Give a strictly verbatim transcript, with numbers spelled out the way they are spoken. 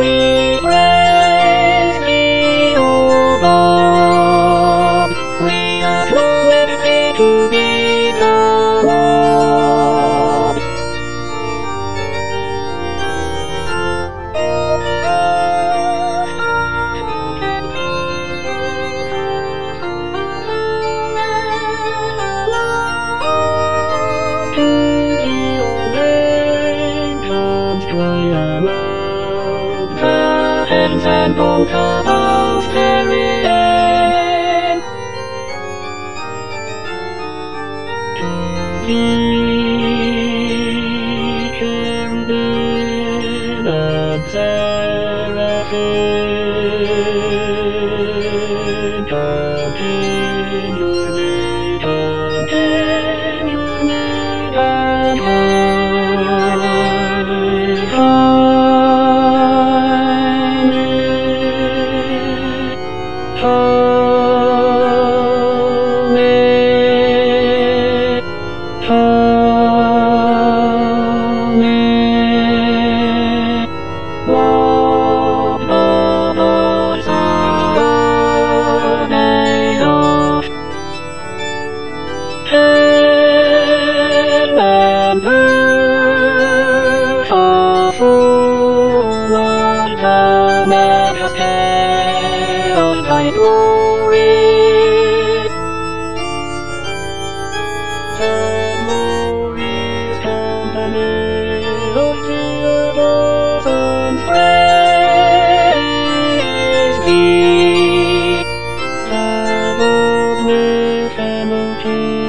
we praise thee, O God. We acknowledge thee to be the Lord. To thee, O angels, cry aloud, the heavens and both above therein. To thee, cherubim and seraphim, continually, continually, and Amen. Amen. Love the voice of Enoch. Heaven and earth are full of the majesty of thy glory. The glorious company of cheerful sons praise thee, the Lord with hymn of